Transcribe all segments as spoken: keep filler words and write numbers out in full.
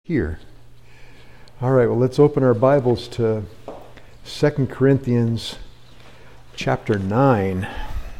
Here. All right, well, let's open our Bibles to Second Corinthians chapter nine.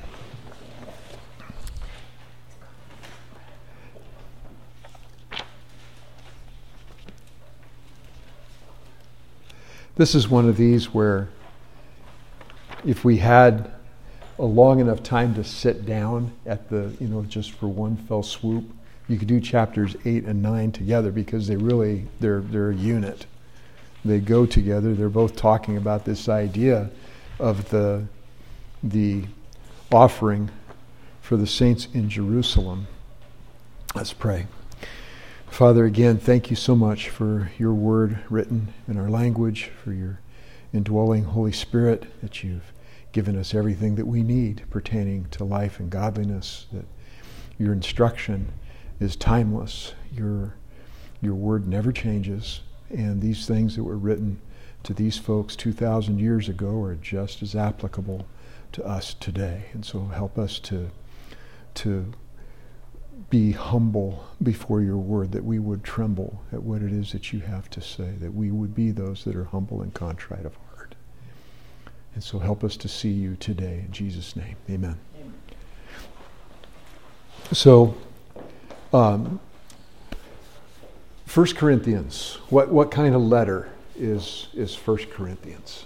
This is one of these where if we had a long enough time to sit down at the, you know, just for one fell swoop, you could do chapters eight and nine together because they really, they're, they're a unit. They go together. They're both talking about this idea of the, the offering for the saints in Jerusalem. Let's pray. Father, again, thank you so much for your word written in our language, for your indwelling Holy Spirit, that you've given us everything that we need pertaining to life and godliness, that your instruction is timeless. Your, your word never changes, and these things that were written to these folks two thousand years ago are just as applicable to us today. And so help us to, to be humble before your word, that we would tremble at what it is that you have to say, that we would be those that are humble and contrite of heart. And so help us to see you today. In Jesus' name, amen. Amen. So, um, First Corinthians, what, what kind of letter is, is First Corinthians?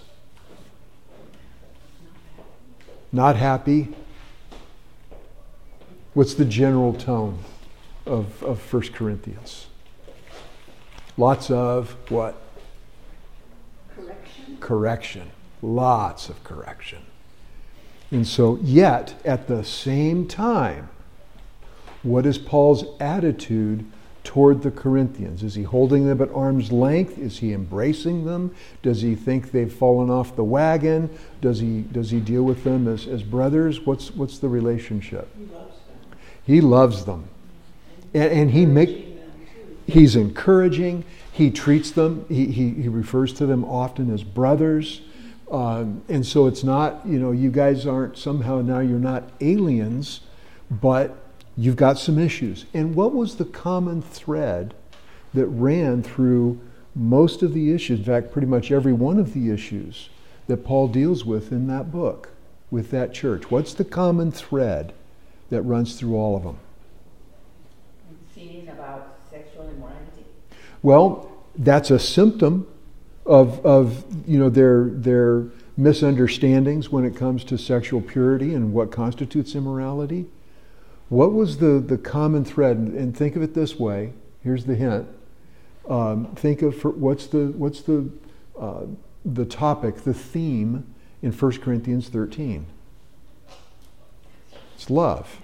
Not happy? What's the general tone of, of First Corinthians? Lots of what? Correction. Correction. Lots of correction. And so, yet, at the same time, what is Paul's attitude toward the Corinthians? Is he holding them at arm's length? Is he embracing them? Does he think they've fallen off the wagon? Does he does he deal with them as, as brothers? What's what's the relationship? He loves them. He loves them. And, and he make he's encouraging. He treats them. He, he, he refers to them often as brothers. Um, and so it's not, you know, you guys aren't somehow now you're not aliens, but you've got some issues. And what was the common thread that ran through most of the issues, in fact, pretty much every one of the issues that Paul deals with in that book, with that church? What's the common thread that runs through all of them? Sinning about sexual immorality. Well, that's a symptom of, of you know, their, their misunderstandings when it comes to sexual purity and what constitutes immorality. What was the, the common thread? And think of it this way. Here's the hint. Um, think of for, what's the what's the uh, the topic, the theme in First Corinthians thirteen. It's love.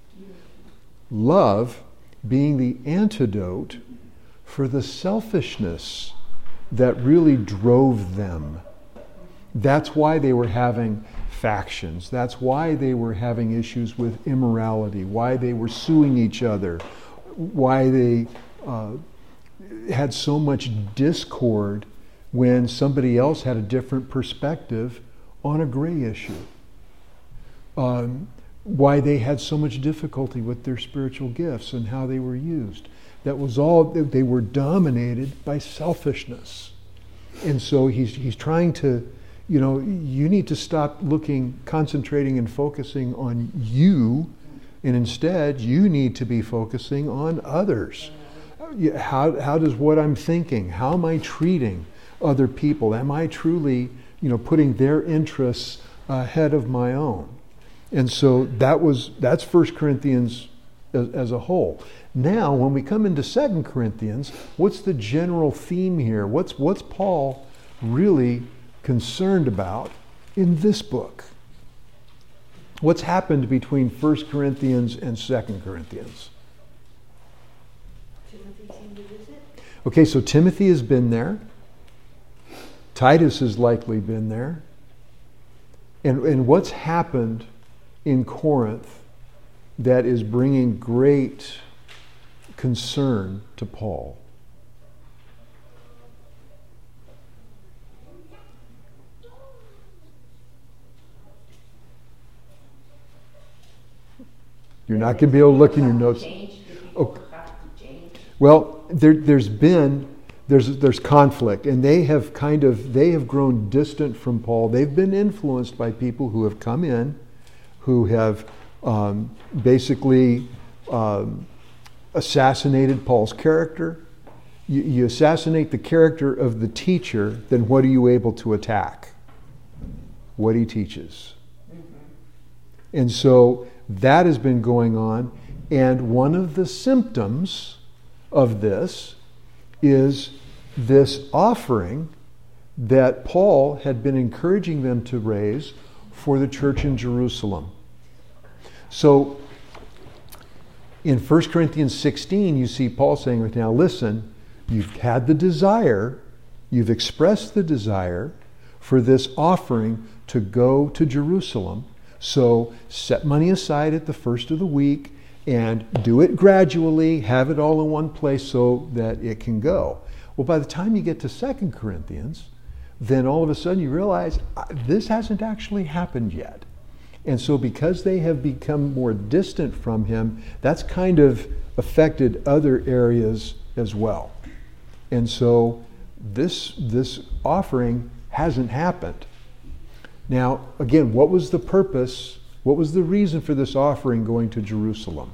Love being the antidote for the selfishness that really drove them. That's why they were having factions. That's why they were having issues with immorality, why they were suing each other, why they uh, had so much discord when somebody else had a different perspective on a gray issue. Um, why they had so much difficulty with their spiritual gifts and how they were used. That was all, they were dominated by selfishness. And so he's he's trying to, you know, you need to stop looking, concentrating and focusing on you, and instead you need to be focusing on others. How how does what I'm thinking, how am I treating other people? Am I truly, you know, putting their interests ahead of my own? And so that was that's First Corinthians as, as a whole. Now, when we come into Second Corinthians, what's the general theme here? What's what's Paul really concerned about in this book? What's happened between First Corinthians and Second Corinthians? Timothy came to visit. Okay, so Timothy has been there. Titus has likely been there. And, and what's happened in Corinth that is bringing great concern to Paul? You're not going to be able to look in your notes. Okay. Well, there, there's been there's there's conflict, and they have kind of they have grown distant from Paul. They've been influenced by people who have come in, who have um, basically um, assassinated Paul's character. You, you assassinate the character of the teacher, then what are you able to attack? What he teaches. Mm-hmm. And so that has been going on, and one of the symptoms of this is this offering that Paul had been encouraging them to raise for the church in Jerusalem. So in First Corinthians sixteen, you see Paul saying, now listen, you've had the desire, you've expressed the desire for this offering to go to Jerusalem. So set money aside at the first of the week and do it gradually, have it all in one place so that it can go. Well, by the time you get to Second Corinthians, then all of a sudden you realize this hasn't actually happened yet. And so because they have become more distant from him, that's kind of affected other areas as well. And so this, this offering hasn't happened. Now, again, what was the purpose? What was the reason for this offering going to Jerusalem?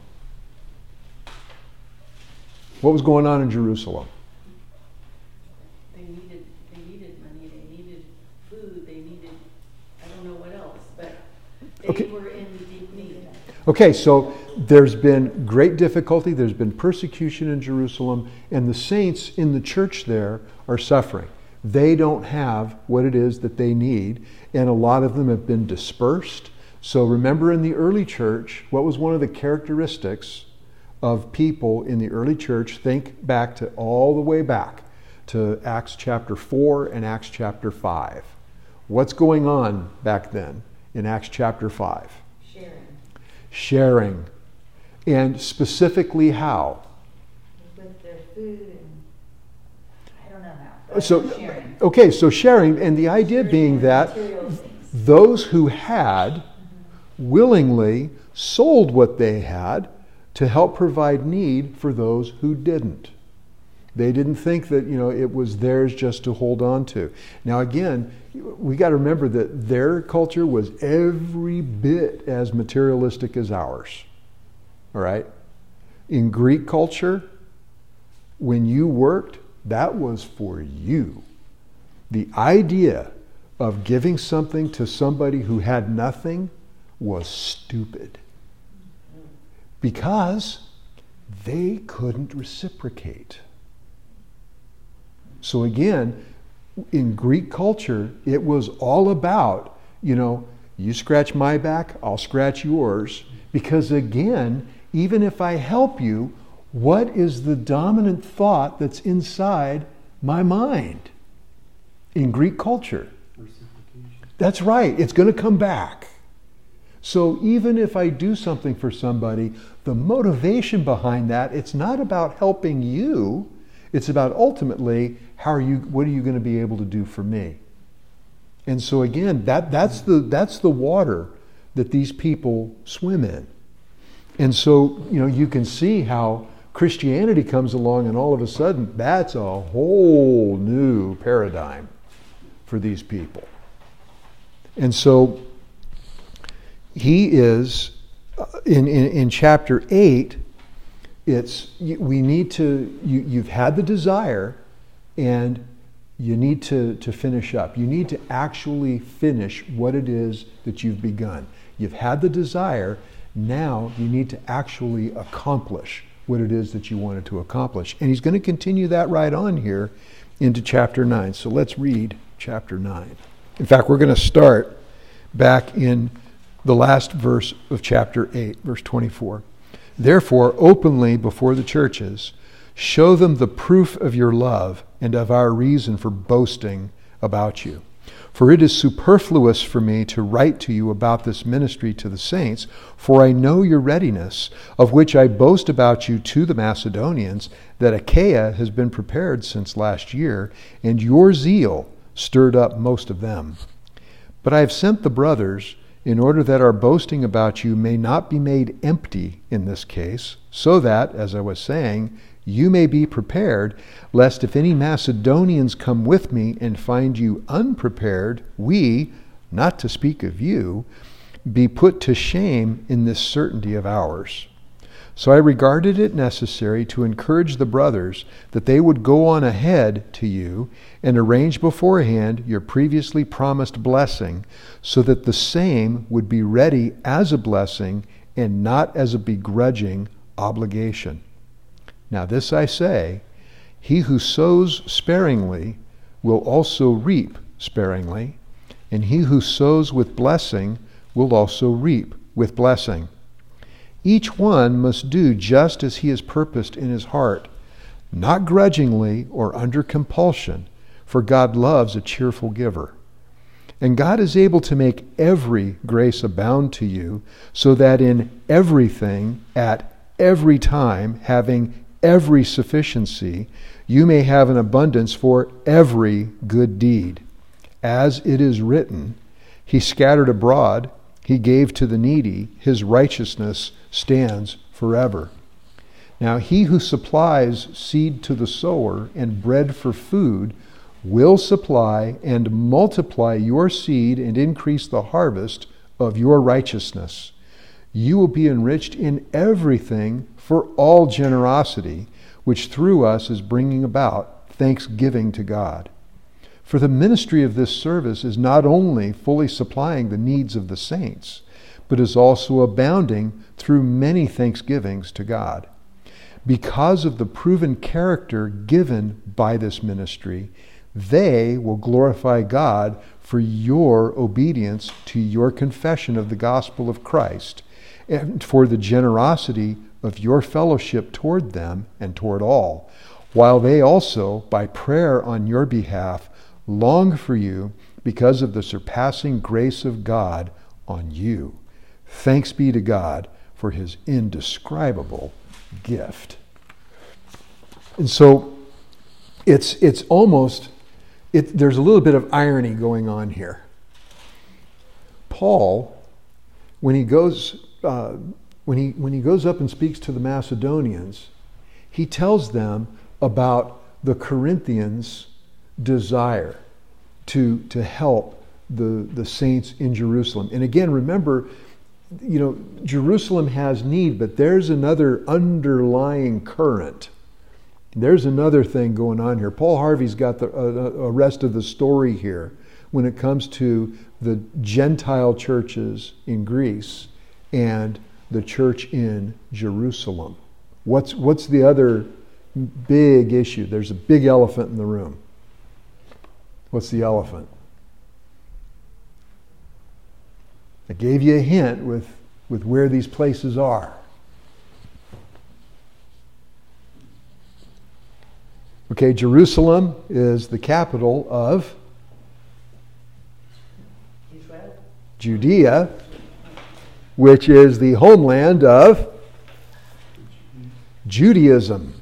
What was going on in Jerusalem? They needed, they needed money, they needed food, they needed, I don't know what else, but they Okay. were in deep need. Okay, so there's been great difficulty, there's been persecution in Jerusalem, and the saints in the church there are suffering. They don't have what it is that they need, and a lot of them have been dispersed. So remember in the early church, what was one of the characteristics of people in the early church? Think back to all the way back to Acts chapter four and Acts chapter five. What's going on back then in Acts chapter five? Sharing Sharing. And specifically how? with their food and, I don't know how. but So, sharing. okay, so sharing, and the idea being that Material things. those who had willingly sold what they had to help provide need for those who didn't. They didn't think that, you know, it was theirs just to hold on to. Now again, we got to remember that their culture was every bit as materialistic as ours. All right? In Greek culture, when you worked, that was for you. The idea of giving something to somebody who had nothing was stupid, because they couldn't reciprocate. So again, in Greek culture, it was all about, you know, you scratch my back, I'll scratch yours. Because again, even if I help you, what is the dominant thought that's inside my mind? In Greek culture, that's right, it's going to come back. So even if I do something for somebody, the motivation behind that, it's not about helping you, it's about ultimately, how are you, what are you going to be able to do for me? And so again, that, that's the that's the water that these people swim in. And so, you know, you can see how Christianity comes along and all of a sudden, that's a whole new paradigm for these people. And so he is, uh, in, in, in chapter eight, it's, we need to, you, you've had the desire and you need to, to finish up. You need to actually finish what it is that you've begun. You've had the desire, now you need to actually accomplish what it is that you wanted to accomplish. And he's going to continue that right on here into chapter nine. So let's read chapter nine. In fact, we're going to start back in the last verse of chapter eight, verse twenty-four. Therefore, openly before the churches, show them the proof of your love and of our reason for boasting about you. For it is superfluous for me to write to you about this ministry to the saints, for I know your readiness, of which I boast about you to the Macedonians, that Achaia has been prepared since last year, and your zeal stirred up most of them. But I have sent the brothers, in order that our boasting about you may not be made empty in this case, so that, as I was saying, you may be prepared, lest if any Macedonians come with me and find you unprepared, we, not to speak of you, be put to shame in this certainty of ours. So I regarded it necessary to encourage the brothers that they would go on ahead to you and arrange beforehand your previously promised blessing, so that the same would be ready as a blessing and not as a begrudging obligation. Now this I say, he who sows sparingly will also reap sparingly, and he who sows with blessing will also reap with blessing. Each one must do just as he has purposed in his heart, not grudgingly or under compulsion, for God loves a cheerful giver. And God is able to make every grace abound to you, so that in everything, at every time, having every sufficiency, you may have an abundance for every good deed. As it is written, he scattered abroad, he gave to the needy, his righteousness stands forever. Now he who supplies seed to the sower and bread for food will supply and multiply your seed and increase the harvest of your righteousness. You will be enriched in everything for all generosity, which through us is bringing about thanksgiving to God. For the ministry of this service is not only fully supplying the needs of the saints, but is also abounding through many thanksgivings to God. Because of the proven character given by this ministry, they will glorify God for your obedience to your confession of the gospel of Christ, and for the generosity of your fellowship toward them and toward all, while they also, by prayer on your behalf, long for you because of the surpassing grace of God on you. Thanks be to God for his indescribable gift. And so it's it's almost, it, there's a little bit of irony going on here. Paul, when he goes uh, when he when he goes up and speaks to the Macedonians, he tells them about the Corinthians' desire to to help the the saints in Jerusalem. And again, remember, you know, Jerusalem has need, but there's another underlying current. There's another thing going on here. Paul Harvey's got the uh, uh, rest of the story here when it comes to the Gentile churches in Greece and the church in Jerusalem. What's what's the other big issue? There's a big elephant in the room. What's the elephant? I gave you a hint with, with where these places are. Okay, Jerusalem is the capital of Israel. Judea, which is the homeland of Judaism.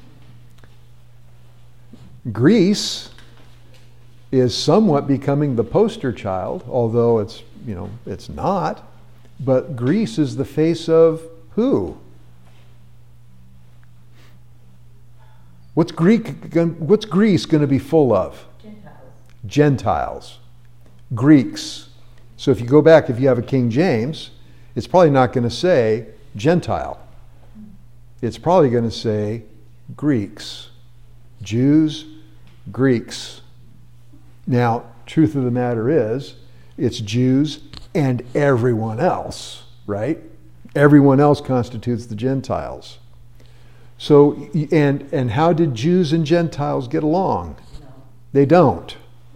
Greece is somewhat becoming the poster child, although it's, you know, it's not. But Greece is the face of who? What's Greek? What's Greece going to be full of? Gentiles. Gentiles. Greeks. So if you go back, if you have a King James, it's probably not going to say Gentile. It's probably going to say Greeks. Jews, Greeks. Now, truth of the matter is, it's Jews and everyone else, right? Everyone else constitutes the Gentiles. So, and and how did Jews and Gentiles get along? No. They don't.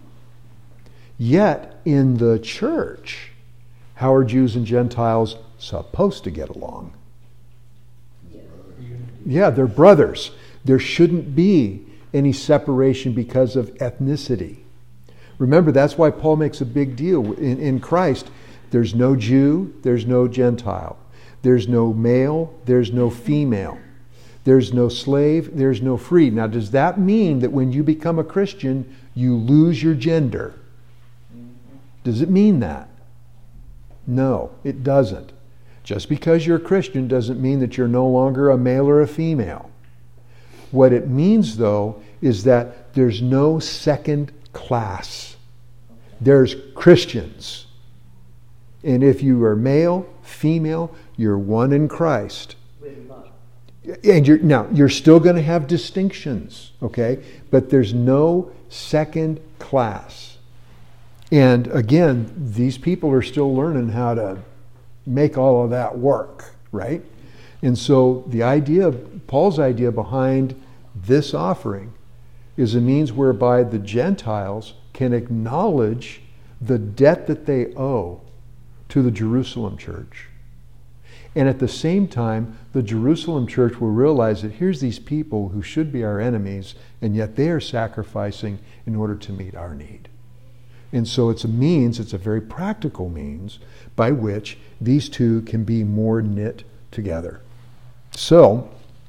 Yet, in the church, how are Jews and Gentiles supposed to get along? Yes. Yeah, they're brothers. There shouldn't be any separation because of ethnicity. Remember, that's why Paul makes a big deal. In, in Christ, there's no Jew, there's no Gentile. There's no male, there's no female. There's no slave, there's no free. Now, does that mean that when you become a Christian, you lose your gender? Does it mean that? No, it doesn't. Just because you're a Christian doesn't mean that you're no longer a male or a female. What it means, though, is that there's no second class. There's Christians. And if you are male, female, you're one in Christ. And you're, now, you're still going to have distinctions, okay? But there's no second class. And again, these people are still learning how to make all of that work, right? And so the idea, Paul's idea behind this offering is a means whereby the Gentiles can acknowledge the debt that they owe to the Jerusalem church. And at the same time, the Jerusalem church will realize that here's these people who should be our enemies, and yet they are sacrificing in order to meet our need. And so it's a means, it's a very practical means, by which these two can be more knit together. So,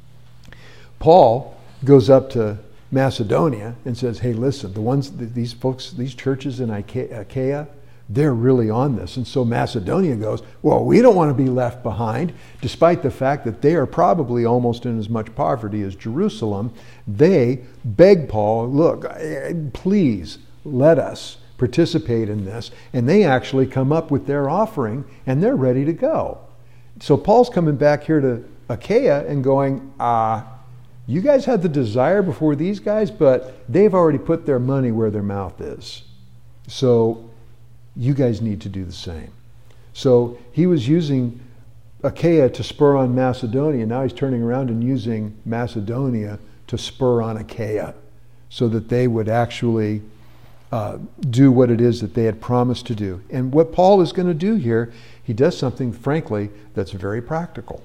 Paul goes up to Macedonia and says, hey, listen, the ones, these folks, these churches in Achaia, they're really on this. And so Macedonia goes, well, we don't want to be left behind, despite the fact that they are probably almost in as much poverty as Jerusalem. They beg Paul, look, please let us participate in this. And they actually come up with their offering, and they're ready to go. So Paul's coming back here to Achaia and going, ah, uh, you guys had the desire before these guys, but they've already put their money where their mouth is. So you guys need to do the same. So he was using Achaia to spur on Macedonia. Now he's turning around and using Macedonia to spur on Achaia so that they would actually uh, do what it is that they had promised to do. And what Paul is going to do here, he does something, frankly, that's very practical.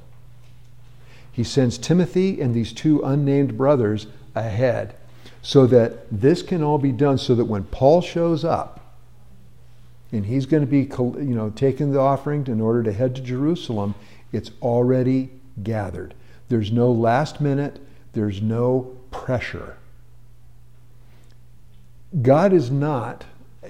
He sends Timothy and these two unnamed brothers ahead so that this can all be done so that when Paul shows up, and he's going to be, you know, taking the offering in order to head to Jerusalem, it's already gathered. There's no last minute. There's no pressure. God is not,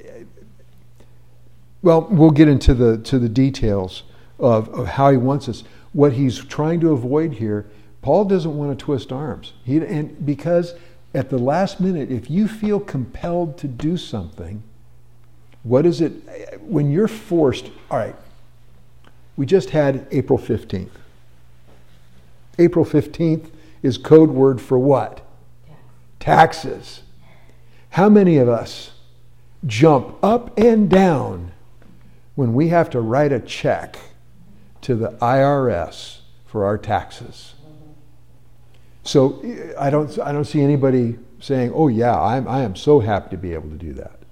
well, we'll get into the to the details of, of how he wants us. What he's trying to avoid here, Paul doesn't want to twist arms. He, and because at the last minute, if you feel compelled to do something, what is it, when you're forced, all right, we just had April fifteenth. April fifteenth is code word for what? Taxes. How many of us jump up and down when we have to write a check to the I R S for our taxes? So I don't, I don't see anybody saying, oh yeah, I'm, I am so happy to be able to do that.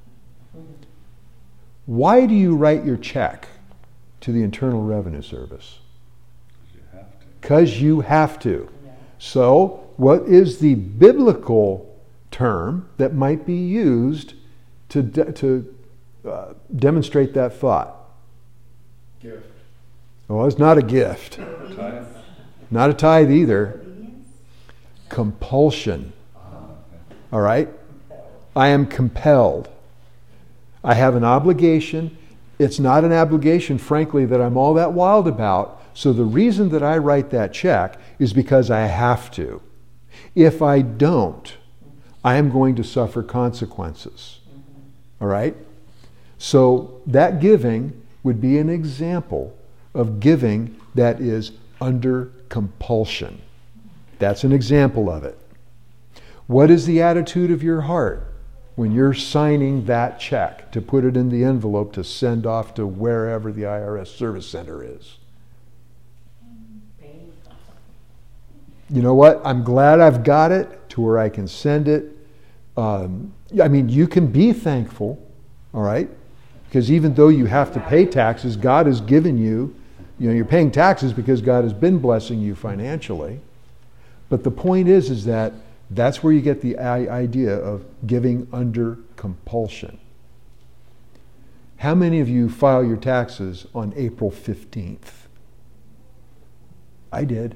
Why do you write your check to the Internal Revenue Service? Because you have to. So, what is the biblical term that might be used to de- to uh, demonstrate that thought? Gift. Well, it's not a gift. A tithe. Not a tithe either. Compulsion. All right? I am compelled. I have an obligation. It's not an obligation, frankly, that I'm all that wild about. So the reason that I write that check is because I have to. If I don't, I am going to suffer consequences. All right? So that giving would be an example of giving that is under compulsion. That's an example of it. What is the attitude of your heart when you're signing that check to put it in the envelope to send off to wherever the I R S service center is? You know what? I'm glad I've got it to where I can send it. Um, I mean, you can be thankful, all right? Because even though you have to pay taxes, God has given you, you know, you're paying taxes because God has been blessing you financially. But the point is, is that that's where you get the idea of giving under compulsion. How many of you file your taxes on April fifteenth? I did.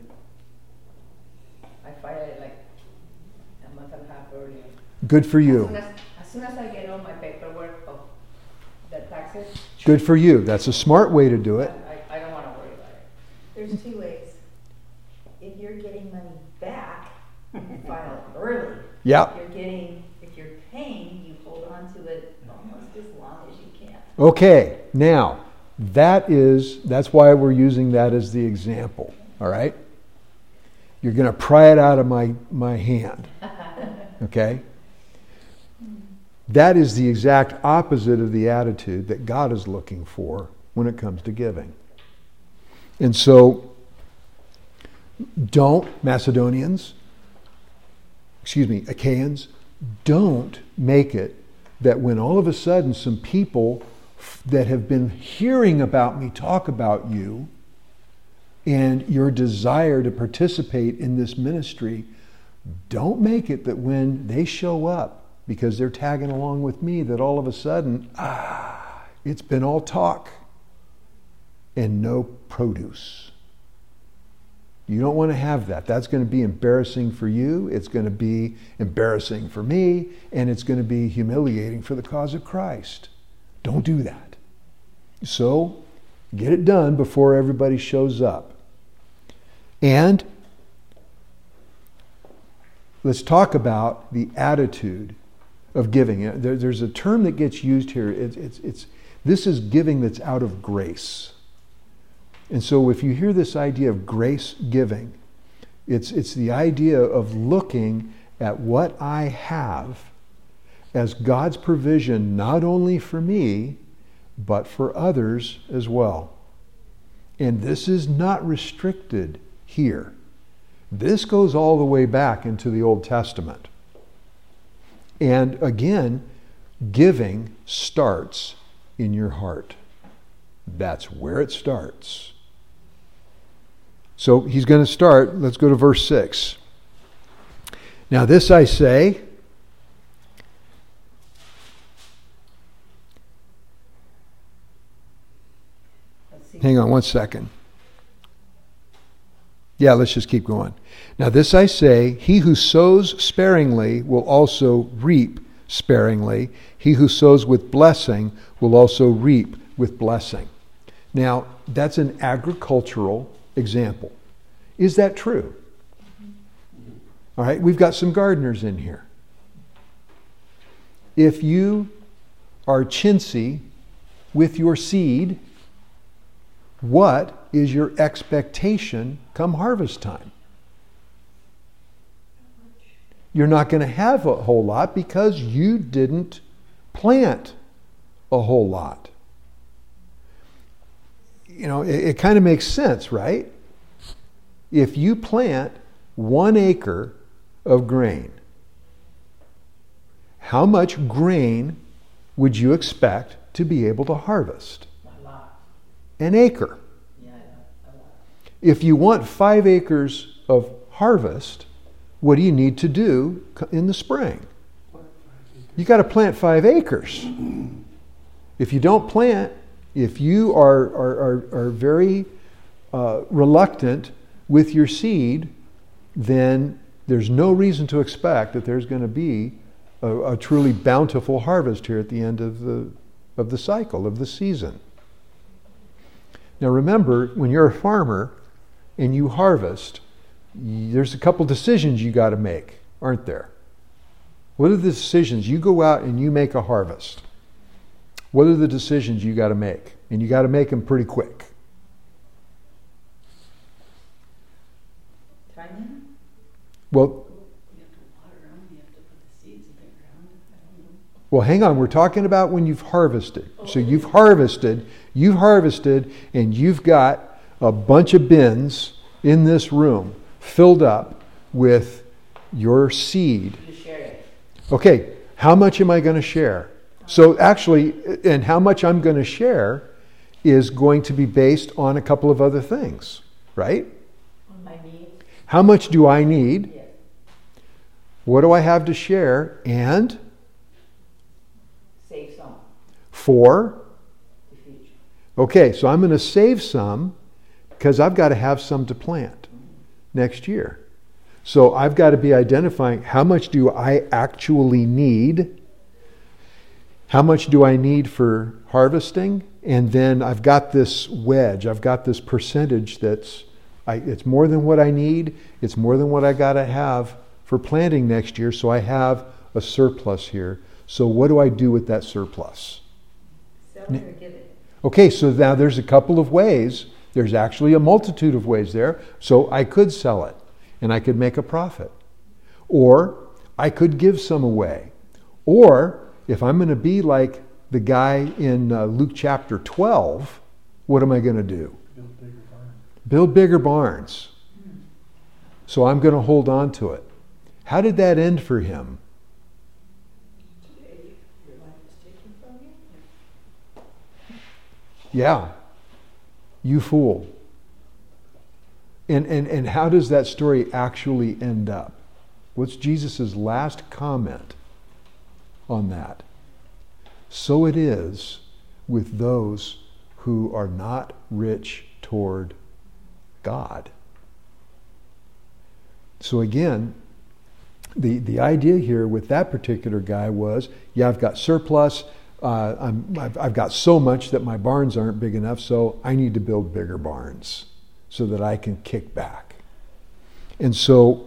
I filed it like a month and a half earlier. Good for you. As soon as, as soon as I get all my paperwork of the taxes. Good for you. That's a smart way to do it. I, I don't want to worry about it. There's two ways. If you're getting money back, file Yeah. If you're getting, if you're paying, you hold on to it almost as long as you can. Okay, now that is that's why we're using that as the example. All right? You're going to pry it out of my, my hand. Okay? That is the exact opposite of the attitude that God is looking for when it comes to giving. And so, don't, Macedonians, excuse me, Achaeans, don't make it that when all of a sudden some people that have been hearing about me talk about you and your desire to participate in this ministry, don't make it that when they show up, because they're tagging along with me, that all of a sudden, ah, it's been all talk and no produce. You don't want to have that. That's going to be embarrassing for you. It's going to be embarrassing for me. And it's going to be humiliating for the cause of Christ. Don't do that. So, get it done before everybody shows up. And let's talk about the attitude of giving. There, there's a term that gets used here. It's, it's, it's, this is giving that's out of grace. And so if you hear this idea of grace giving, it's, it's the idea of looking at what I have as God's provision, not only for me, but for others as well. And this is not restricted here. This goes all the way back into the Old Testament. And again, giving starts in your heart. That's where it starts. So he's going to start. Let's go to verse six. Now this I say, hang on one second. Yeah, let's just keep going. Now this I say, he who sows sparingly will also reap sparingly. He who sows with blessing will also reap with blessing. Now, that's an agricultural example. Is that true? All right, we've got some gardeners in here. If you are chintzy with your seed, what is your expectation come harvest time? You're not going to have a whole lot because you didn't plant a whole lot. You know, it, it kind of makes sense, right? If you plant one acre of grain, how much grain would you expect to be able to harvest? A lot. An acre. Yeah, a lot. If you want five acres of harvest, what do you need to do in the spring? You got to plant five acres. If you don't plant, if you are, are, are, are very uh, reluctant with your seed, then there's no reason to expect that there's going to be a, a truly bountiful harvest here at the end of the, of the cycle, of the season. Now remember, when you're a farmer and you harvest, there's a couple decisions you got to make, aren't there? What are the decisions? You go out and you make a harvest. What are the decisions you got to make? And you got to make them pretty quick. Timing? Well, You have to water them, you have to put the seeds in the ground. I don't know. well, hang on. We're talking about when you've harvested. So you've harvested, you've harvested, and you've got a bunch of bins in this room filled up with your seed. You share it. Okay, how much am I going to share? So actually, and how much I'm going to share is going to be based on a couple of other things, right? On my needs. How much do I need? Yes. What do I have to share? And Save some. for? The future. Okay, so I'm going to save some because I've got to have some to plant next year. So I've got to be identifying how much do I actually need? How much do I need for harvesting? And then I've got this wedge, I've got this percentage that's, I, it's more than what I need, it's more than what I got to have for planting next year, so I have a surplus here. So what do I do with that surplus? Sell it or give it. Okay, so now there's a couple of ways. There's actually a multitude of ways there. So I could sell it and I could make a profit. Or I could give some away. Or if I'm going to be like the guy in uh, Luke chapter twelve, what am I going to do? Build bigger barns. Build bigger barns. So I'm going to hold on to it. How did that end for him? Today, your life is taken from you. Yeah. You fool. And, and, and how does that story actually end up? What's Jesus' last comment on that? So it is with those who are not rich toward God. So again, the, the idea here with that particular guy was, yeah, I've got surplus, uh, I'm, I've, I've got so much that my barns aren't big enough, so I need to build bigger barns so that I can kick back. And so,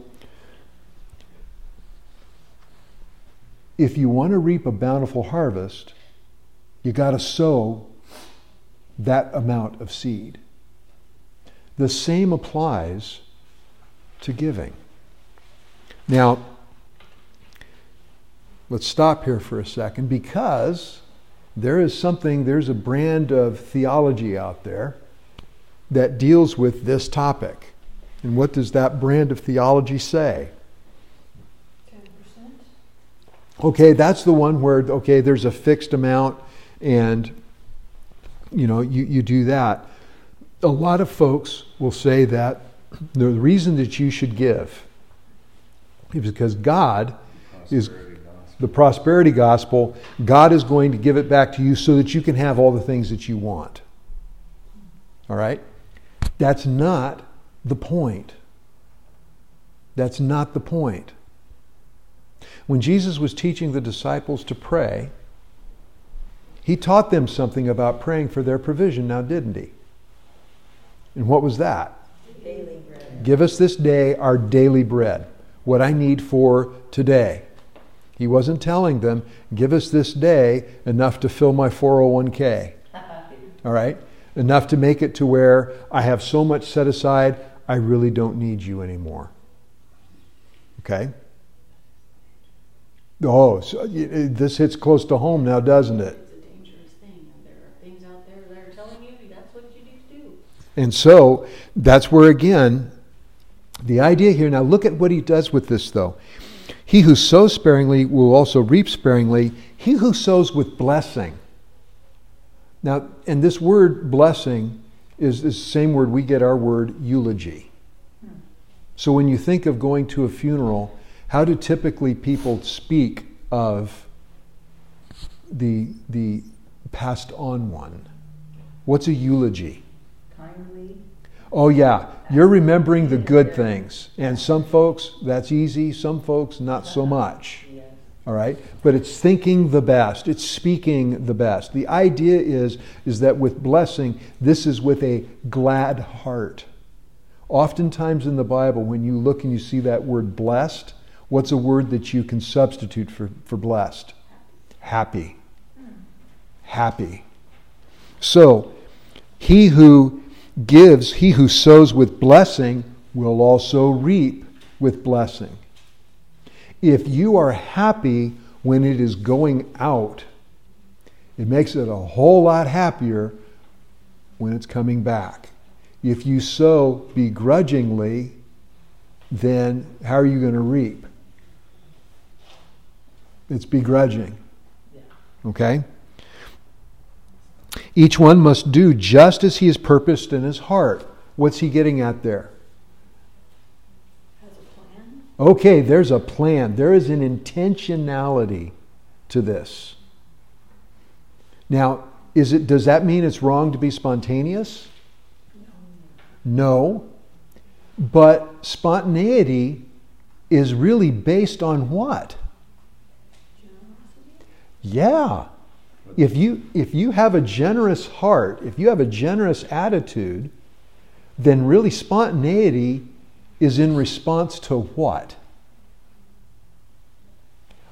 if you want to reap a bountiful harvest, you got to sow that amount of seed. The same applies to giving. Now, let's stop here for a second, because there is something, there's a brand of theology out there that deals with this topic. And what does that brand of theology say? ten percent? Okay, that's the one where, okay, there's a fixed amount and, you know, you, you do that. A lot of folks will say that the reason that you should give is because God is the prosperity gospel. God is going to give it back to you so that you can have all the things that you want. All right? That's not the point. That's not the point. When Jesus was teaching the disciples to pray, he taught them something about praying for their provision, now didn't he? And what was that? Daily bread. Give us this day our daily bread, what I need for today. He wasn't telling them, give us this day enough to fill my four oh one k. All right? Enough to make it to where I have so much set aside, I really don't need you anymore. Okay? Oh, so this hits close to home now, doesn't it? It's a dangerous thing, and there are things out there that are telling you that's what you need to do. And so that's where, again, the idea here, now look at what he does with this though. He who sows sparingly will also reap sparingly. He who sows with blessing. Now, and this word blessing is the same word we get our word eulogy. So when you think of going to a funeral, how do typically people speak of the, the passed on one? What's a eulogy? Kindly. Oh yeah, you're remembering the good things. And some folks, that's easy. Some folks, not so much. Yes. All right? But it's thinking the best. It's speaking the best. The idea is, is that with blessing, this is with a glad heart. Oftentimes in the Bible, when you look and you see that word blessed, what's a word that you can substitute for, for blessed? Happy. Happy. So, he who gives, he who sows with blessing will also reap with blessing. If you are happy when it is going out, it makes it a whole lot happier when it's coming back. If you sow begrudgingly, then how are you going to reap? It's begrudging. Okay? Each one must do just as he has purposed in his heart. What's he getting at there? Has a plan? Okay, there's a plan. There is an intentionality to this. Now, is it? Does that mean it's wrong to be spontaneous? No. But spontaneity is really based on what? Yeah. If you if you have a generous heart, if you have a generous attitude, then really spontaneity is in response to what?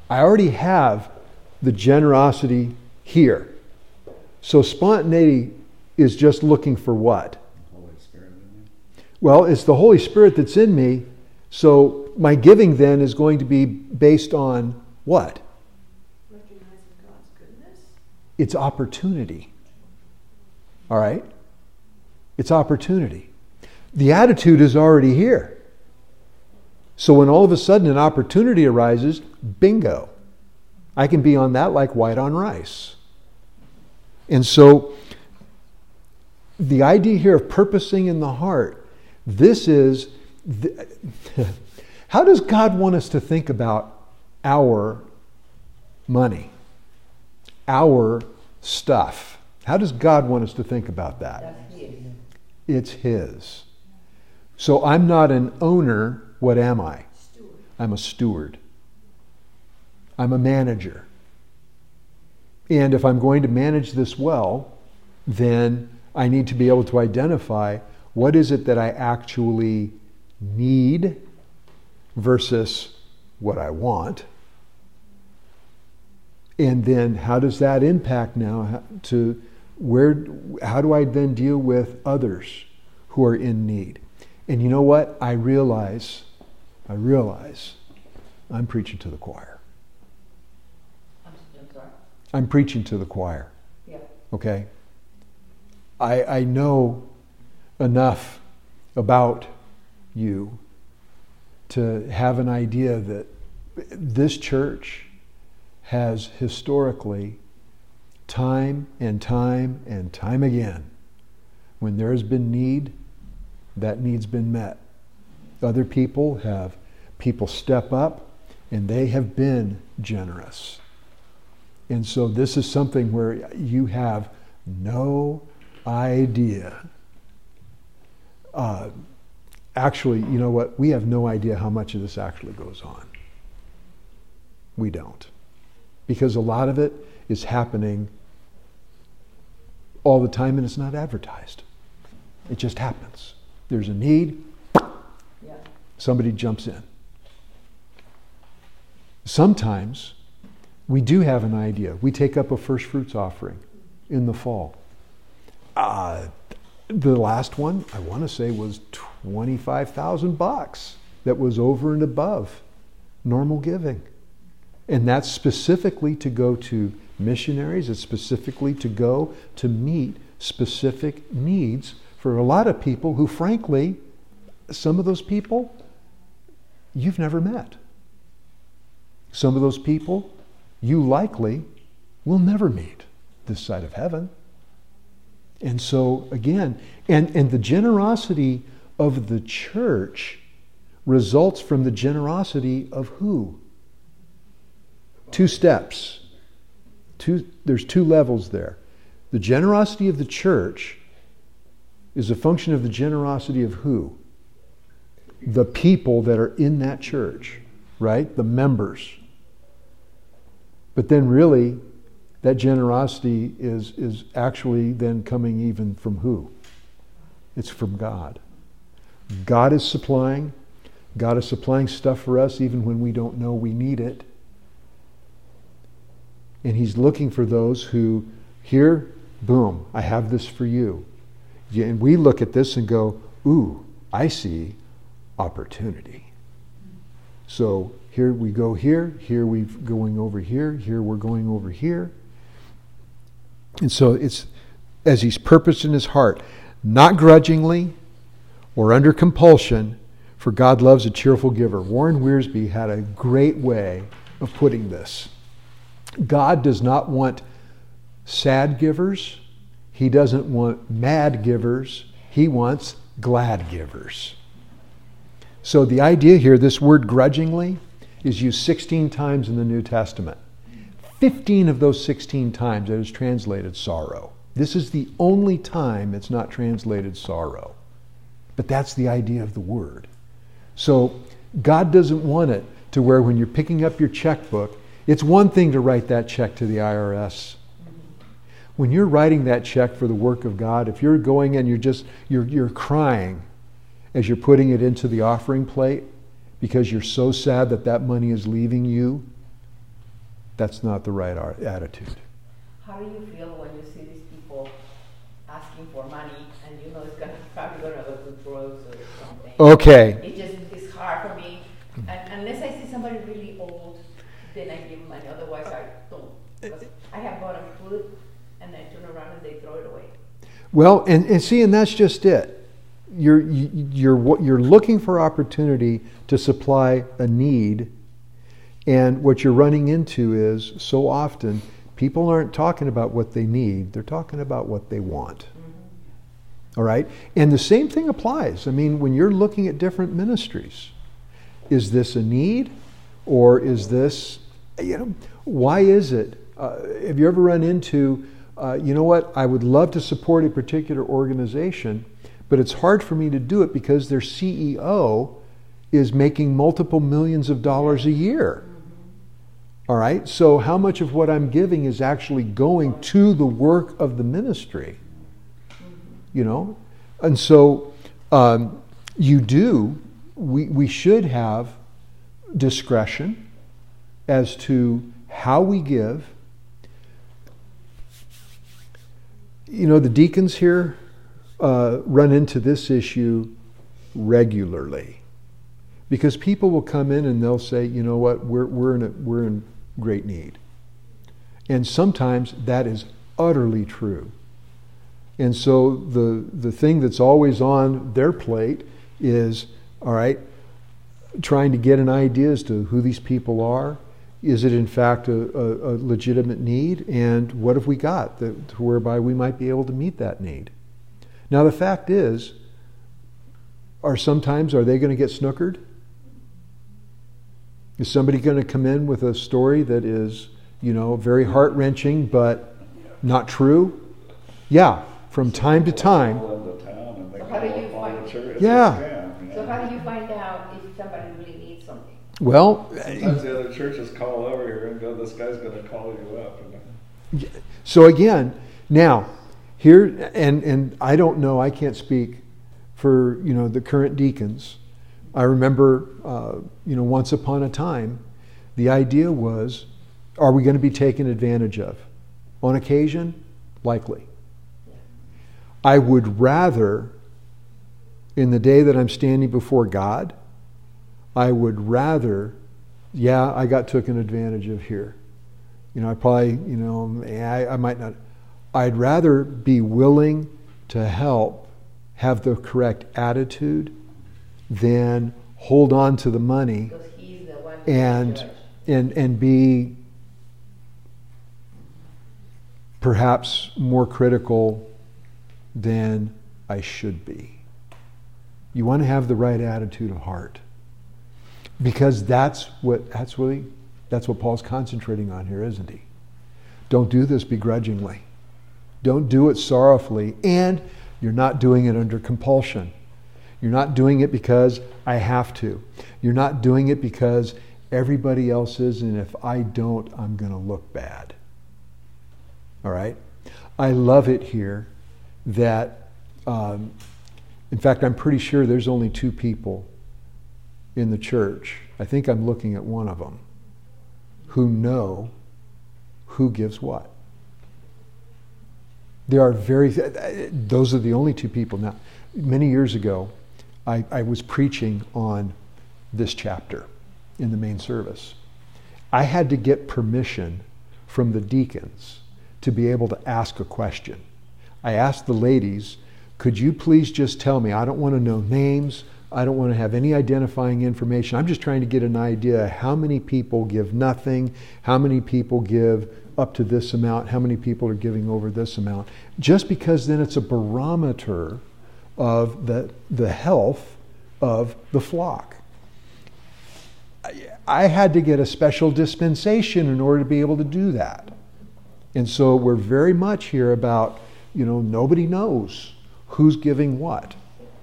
I already have the generosity here. So spontaneity is just looking for what? Holy Spirit in me. Well, it's the Holy Spirit that's in me. So my giving then is going to be based on what? Recognizing God's goodness. It's opportunity. All right? It's opportunity. The attitude is already here. So when all of a sudden an opportunity arises, bingo. I can be on that like white on rice. And so the idea here of purposing in the heart, this is, the, how does God want us to think about our money, our stuff? How does God want us to think about that? That's his. It's His. So I'm not an owner. What am I? Steward. I'm a steward. I'm a manager. And if I'm going to manage this well, then I need to be able to identify what is it that I actually need versus what I want. And then how does that impact now to where, how do I then deal with others who are in need? And you know what? I realize, I realize I'm preaching to the choir. I'm, I'm sorry. I'm preaching to the choir. Yeah. Okay? I, I know enough about you to have an idea that this church has historically, time and time and time again, when there has been need, that need's been met. Other people have, people step up and they have been generous. And so this is something where you have no idea. Uh, actually, you know what? We have no idea how much of this actually goes on. We don't. Because a lot of it is happening all the time and it's not advertised. It just happens. There's a need, Yeah. somebody jumps in. Sometimes we do have an idea. We take up a first fruits offering in the fall. Uh, the last one, I want to say, was twenty-five thousand bucks. That was over and above normal giving. And that's specifically to go to missionaries. It's specifically to go to meet specific needs for a lot of people who, frankly, some of those people you've never met. Some of those people you likely will never meet this side of heaven. And so, again, and, and the generosity of the church results from the generosity of who? Two steps. Two, there's two levels there. The generosity of the church is a function of the generosity of who? The people that are in that church, right? The members. But then really, that generosity is, is actually then coming even from who? It's from God. God is supplying. God is supplying stuff for us even when we don't know we need it. And He's looking for those who, here, boom, I have this for you. And we look at this and go, ooh, I see opportunity. So here we go here, here we're going over here, here we're going over here. And so it's as He's purposed in His heart, not grudgingly or under compulsion, for God loves a cheerful giver. Warren Wiersbe had a great way of putting this. God does not want sad givers. He doesn't want mad givers. He wants glad givers. So the idea here, this word grudgingly, is used sixteen times in the New Testament. fifteen of those sixteen times it is translated sorrow. This is the only time it's not translated sorrow. But that's the idea of the word. So God doesn't want it to where when you're picking up your checkbook, it's one thing to write that check to the I R S. When you're writing that check for the work of God, if you're going and you're just, you're, you're crying as you're putting it into the offering plate because you're so sad that that money is leaving you, That's not the right ar- attitude. How do you feel when you see these people asking for money and you know it's gonna probably gonna go to drugs or something? Okay. It just it's hard for me. And unless I see somebody really old, then I give them money. Otherwise, I don't. 'Cause I have bought them food and I turn around and they throw it away. Well, and, and see, and that's just it. You're you- you're what you're looking for opportunity to supply a need, and what you're running into is so often people aren't talking about what they need; they're talking about what they want. Mm-hmm. All right, and the same thing applies. I mean, when you're looking at different ministries, is this a need, or is this, you know, why is it? Uh, have you ever run into, uh, you know what, I would love to support a particular organization, but it's hard for me to do it because their C E O is making multiple millions of dollars a year. All right, so how much of what I'm giving is actually going to the work of the ministry? You know? And so um, you do, we, we should have discretion as to how we give. You know, the deacons here uh, run into this issue regularly because people will come in and they'll say, you know what, we're, we're, in, a, we're in great need. And sometimes that is utterly true. And so the, the thing that's always on their plate is, all right, trying to get an idea as to who these people are. Is it in fact a, a, a legitimate need? And what have we got that, whereby we might be able to meet that need? Now the fact is, are sometimes, are they going to get snookered? Is somebody going to come in with a story that is, you know, very heart-wrenching but not true? Yeah, from time to time. So how do you find? Yeah. So how do you find out if somebody really needs something? Well, Sometimes the other churches call over here and go, this guy's going to call you up. And so again, now, here, and, and I don't know, I can't speak for, you know, the current deacons. I remember, uh, you know, once upon a time, the idea was, are we going to be taken advantage of? On occasion, likely. I would rather, in the day that I'm standing before God, I would rather, yeah, I got taken advantage of here. You know, I probably, you know, I, I might not. I'd rather be willing to help, have the correct attitude, than hold on to the money Because he's the one and and and be perhaps more critical than I should be. You want to have the right attitude of heart. Because that's what that's really that's what Paul's concentrating on here, isn't he? Don't do this begrudgingly. Don't do it sorrowfully, and you're not doing it under compulsion. You're not doing it because I have to. You're not doing it because everybody else is, and if I don't, I'm going to look bad. All right? I love it here that, um, in fact, I'm pretty sure there's only two people in the church, I think I'm looking at one of them, who know who gives what. There are very, those are the only two people. Now, many years ago, I, I was preaching on this chapter in the main service. I had to get permission from the deacons to be able to ask a question. I asked the ladies, could you please just tell me, I don't want to know names, I don't want to have any identifying information. I'm just trying to get an idea how many people give nothing, how many people give up to this amount, how many people are giving over this amount. Just because then it's a barometer of the, the health of the flock. I, I had to get a special dispensation in order to be able to do that. And so we're very much here about, you know, nobody knows who's giving what.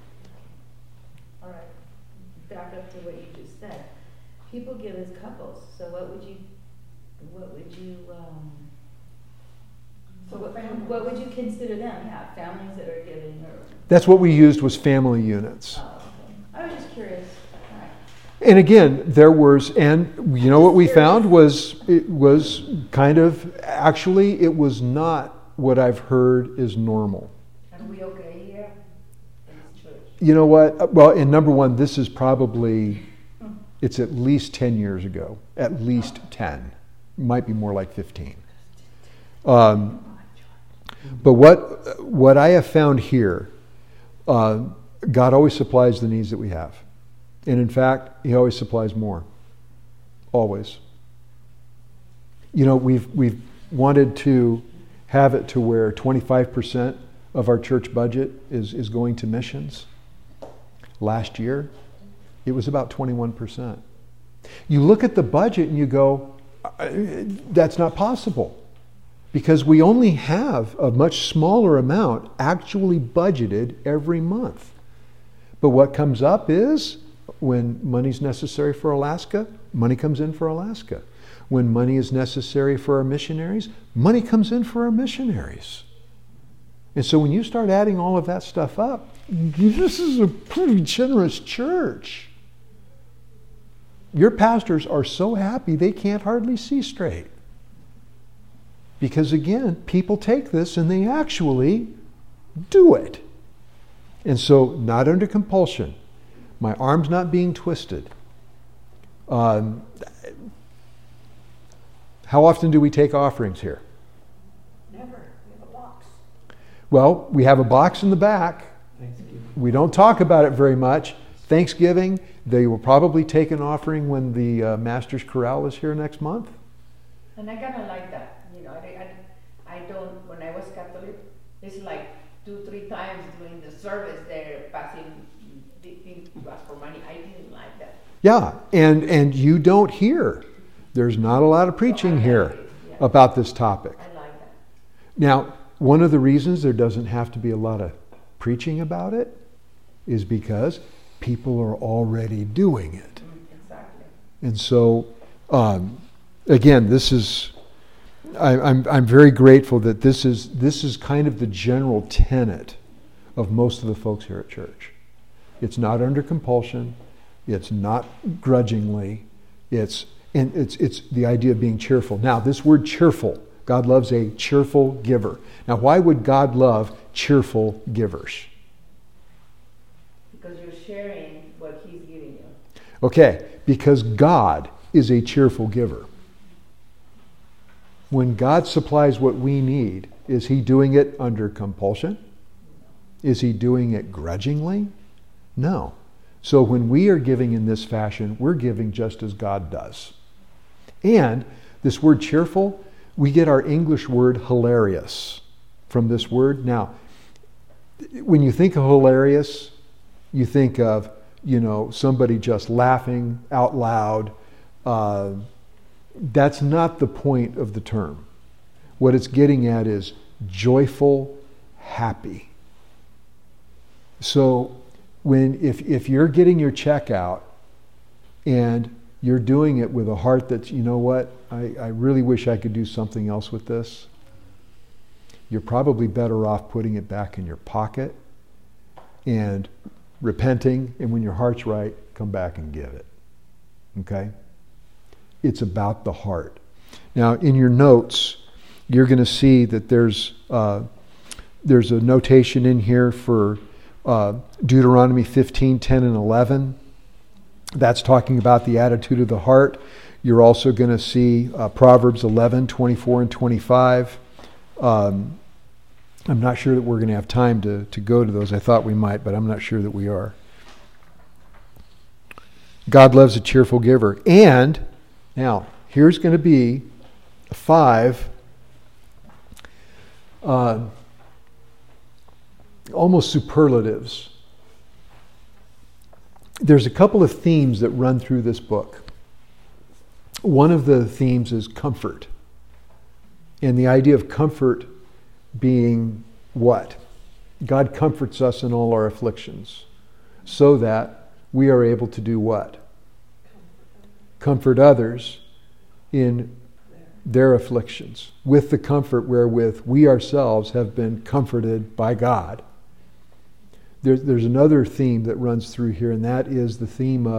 Back up to what you just said. People give as couples, so what would you, what would you, um, so what, what would you consider them? Yeah, families that are giving or? That's what we used was family units. Oh, okay. I was just curious. All right. And again, there was, and you know what we found was, it was kind of, actually, it was not what I've heard is normal. Are we okay here in this church? You know what? Well, and number one, this is probably, it's at least ten years ago. At least ten. Might be more like fifteen. Um, but what what I have found here, uh, God always supplies the needs that we have. And in fact, He always supplies more. Always. You know, we've we've wanted to have it to where twenty-five percent of our church budget is, is going to missions. Last year, it was about twenty-one percent. You look at the budget and you go, that's not possible. Because we only have a much smaller amount actually budgeted every month. But what comes up is, when money's necessary for Alaska, money comes in for Alaska. When money is necessary for our missionaries, money comes in for our missionaries. And so when you start adding all of that stuff up, this is a pretty generous church. Your pastors are so happy they can't hardly see straight. Because again, people take this and they actually do it. And so, not under compulsion. My arm's not being twisted. Um, how often do we take offerings here? Never. We have a box. Well, we have a box in the back. We don't talk about it very much. Thanksgiving, they will probably take an offering when the uh, Master's Chorale is here next month. And I kind of like that. You know, I, I, I don't, when I was Catholic, it's like two, three times during the service they're passing the thing to ask for money. I didn't like that. Yeah, and, and you don't hear. There's not a lot of preaching like here it, yeah. about this topic. I like that. Now, one of the reasons there doesn't have to be a lot of preaching about it is because people are already doing it. Mm, exactly. And so, um, again, this is, I, I'm I'm very grateful that this is this is kind of the general tenet of most of the folks here at church. It's not under compulsion. It's not grudgingly. It's and it's it's the idea of being cheerful. Now, this word cheerful, God loves a cheerful giver. Now, why would God love cheerful givers? Because you're sharing what He's giving you. Okay, because God is a cheerful giver. When God supplies what we need, is He doing it under compulsion? Is He doing it grudgingly? No. So when we are giving in this fashion, we're giving just as God does. And this word cheerful, we get our English word hilarious from this word. Now, when you think of hilarious, you think of, you know, somebody just laughing out loud. Uh, that's not the point of the term. What it's getting at is joyful, happy. So when if if you're getting your check out and you're doing it with a heart that's, you know what, I, I really wish I could do something else with this, you're probably better off putting it back in your pocket and repenting, and when your heart's right, come back and give it. Okay? It's about the heart. Now, in your notes, you're going to see that there's uh, there's a notation in here for uh, Deuteronomy fifteen, ten, and eleven. That's talking about the attitude of the heart. You're also going to see uh, Proverbs eleven, twenty-four, and twenty-five. Um, I'm not sure that we're going to have time to, to go to those. I thought we might, but I'm not sure that we are. God loves a cheerful giver. And now, here's going to be five uh, almost superlatives. There's a couple of themes that run through this book. One of the themes is comfort. And the idea of comfort being what? God comforts us in all our afflictions so that we are able to do what? Comfort others in their afflictions with the comfort wherewith we ourselves have been comforted by God. There, there's another theme that runs through here, and that is the theme of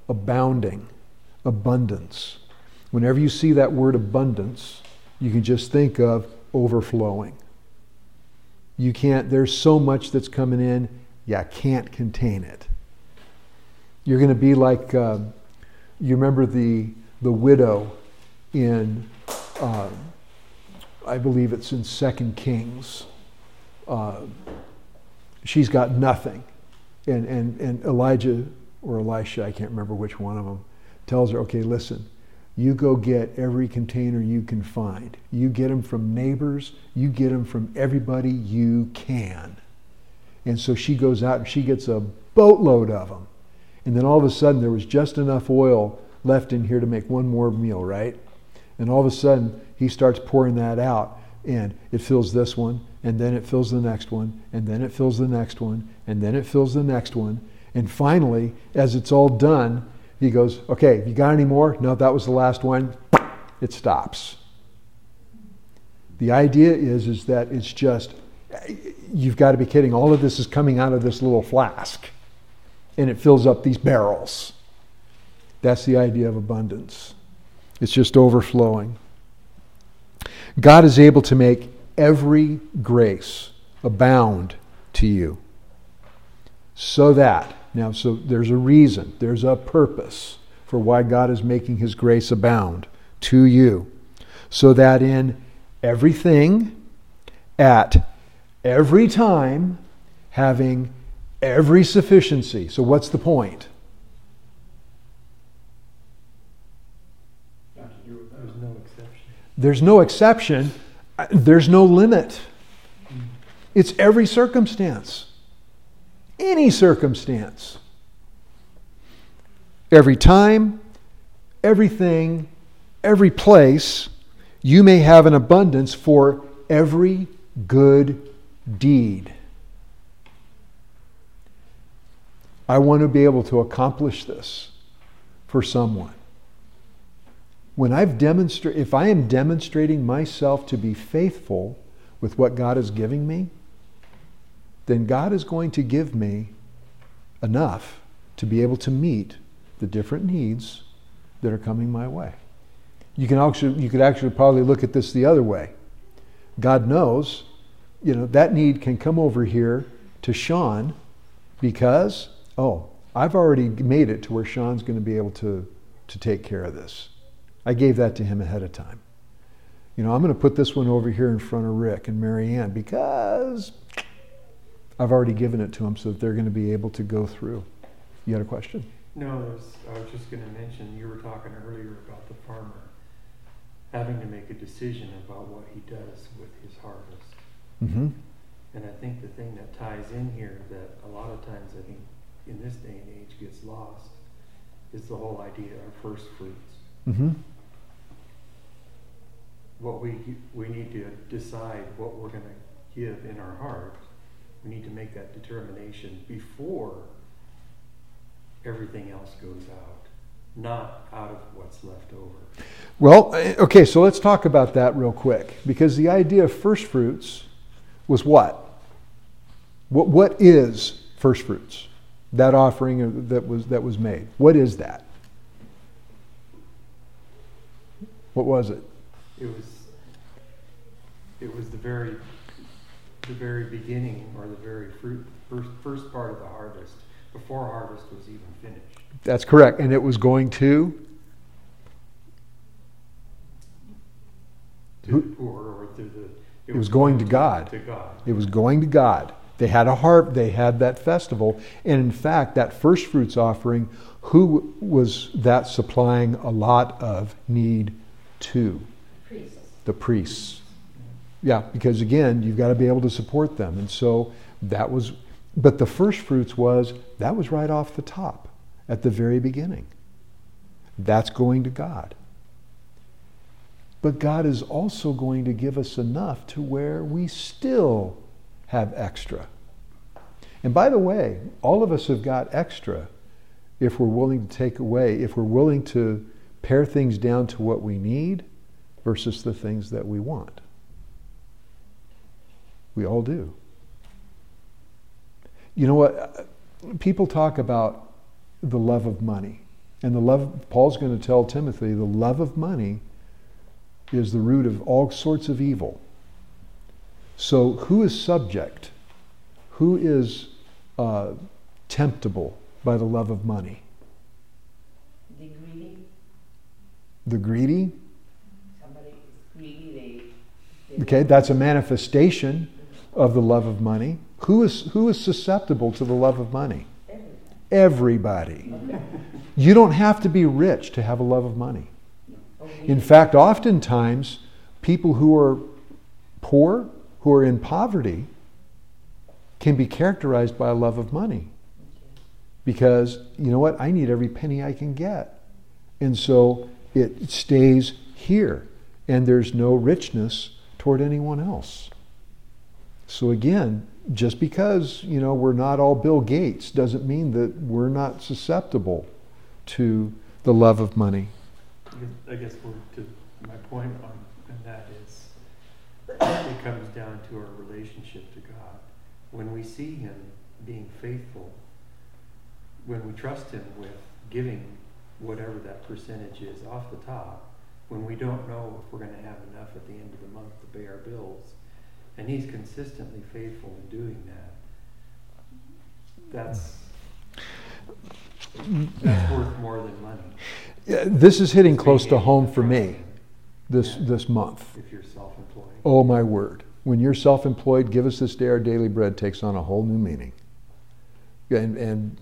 abounding, abundance. Whenever you see that word abundance, you can just think of overflowing. You can't, there's so much that's coming in, you can't contain it. You're going to be like, uh, you remember the the widow in, uh, I believe it's in Second Kings. Uh, she's got nothing. And, and, and Elijah or Elisha, I can't remember which one of them, tells her, okay, listen, you go get every container you can find. You get them from neighbors. You get them from everybody you can. And so she goes out and she gets a boatload of them. And then all of a sudden there was just enough oil left in here to make one more meal, right? And all of a sudden he starts pouring that out, and it fills this one, and then it fills the next one, and then it fills the next one, and then it fills the next one. And finally, as it's all done, he goes, okay, you got any more? No, that was the last one. It stops. The idea is, is that it's just, you've got to be kidding. All of this is coming out of this little flask, and it fills up these barrels. That's the idea of abundance. It's just overflowing. God is able to make every grace abound to you. So that, now, so there's a reason, there's a purpose for why God is making His grace abound to you. So that in everything, at every time, having every sufficiency. So what's the point? There's no exception. There's no exception. There's no limit. It's every circumstance. Any circumstance. Every time, everything, every place, you may have an abundance for every good deed. I want to be able to accomplish this for someone. When I've demonstrated, if I am demonstrating myself to be faithful with what God is giving me, then God is going to give me enough to be able to meet the different needs that are coming my way. You can actually, you could actually probably look at this the other way. God knows, you know, that need can come over here to Sean because, oh, I've already made it to where Sean's going to be able to, to take care of this. I gave that to him ahead of time. You know, I'm going to put this one over here in front of Rick and Mary Ann because I've already given it to them so that they're going to be able to go through. You had a question? No, there was, I was just going to mention, you were talking earlier about the farmer having to make a decision about what he does with his harvest. Mm-hmm. And I think the thing that ties in here that a lot of times I think in this day and age gets lost is the whole idea of first fruits. Mm-hmm. What we we need to decide what we're going to give in our heart. We need to make that determination before everything else goes out, not out of what's left over. Well, okay, so let's talk about that real quick, because the idea of first fruits was what? What what is first fruits? That offering that was that was made. What is that? What was it? It was it was the very the very beginning, or the very fruit first first part of the harvest, before harvest was even finished. That's correct. And it was going to to the poor, or to the it, it was going to God. To God. It was going to God. They had a harp, they had that festival, and in fact, that first fruits offering, who was that supplying a lot of need to? Priests. The priests. Yeah, because again, you've got to be able to support them. And so that was, but the first fruits was, that was right off the top at the very beginning. That's going to God. But God is also going to give us enough to where we still have extra. And by the way, all of us have got extra if we're willing to take away, if we're willing to pare things down to what we need versus the things that we want. We all do. You know what? People talk about the love of money. And the love, Paul's going to tell Timothy, the love of money is the root of all sorts of evil. So who is subject? Who is uh, temptable by the love of money? The greedy. The greedy? Somebody is greedy. They, they Okay, that's a manifestation of the love of money. Who is who is susceptible to the love of money? Everybody. Okay. You don't have to be rich to have a love of money. Okay. In fact, oftentimes, people who are poor, who are in poverty, can be characterized by a love of money. Because, you know what, I need every penny I can get. And so it stays here, and there's no richness toward anyone else. So again, just because, you know, we're not all Bill Gates doesn't mean that we're not susceptible to the love of money. I guess we're to my point on and that is it comes down to our relationship to God. When we see Him being faithful, when we trust Him with giving whatever that percentage is off the top, when we don't know if we're going to have enough at the end of the month to pay our bills, and He's consistently faithful in doing that, that's that's worth more than money. Yeah, this is hitting close to home for me this Yeah. this month. If you're self-employed. Oh my word. When you're self-employed, give us this day our daily bread takes on a whole new meaning. And, and